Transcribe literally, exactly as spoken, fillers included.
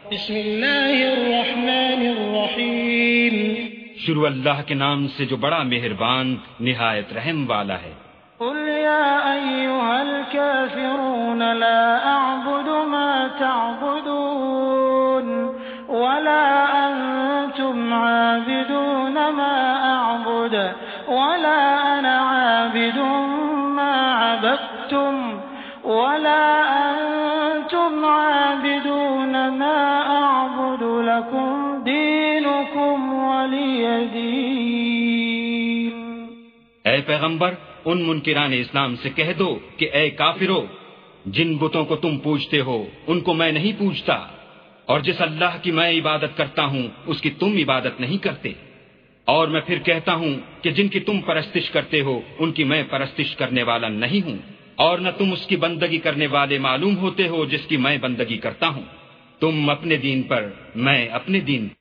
بسم اللہ الرحمن الرحیم شروع اللہ کے نام سے جو بڑا مہربان نہایت رحم والا ہے۔ قل یا ایھا الکافرون لا اعبد ما تعبدون ولا انتم عابدون ما اعبد ولا انا عابد ما عبدتم ولا انتم عابدون ما اعبد لكم دينكم ولي دين۔ اے پیغمبر ان منکران اسلام سے کہہ دو کہ اے کافرو، جن بتوں کو تم پوجتے ہو ان کو میں نہیں پوجتا، اور جس اللہ کی میں عبادت کرتا ہوں اس کی تم عبادت نہیں کرتے، اور میں پھر کہتا ہوں کہ جن کی تم پرستش کرتے ہو ان کی میں پرستش کرنے والا نہیں ہوں، اور نہ تم اس کی بندگی کرنے والے معلوم ہوتے ہو جس کی میں بندگی کرتا ہوں۔ تم اپنے دین پر، میں اپنے دین پر۔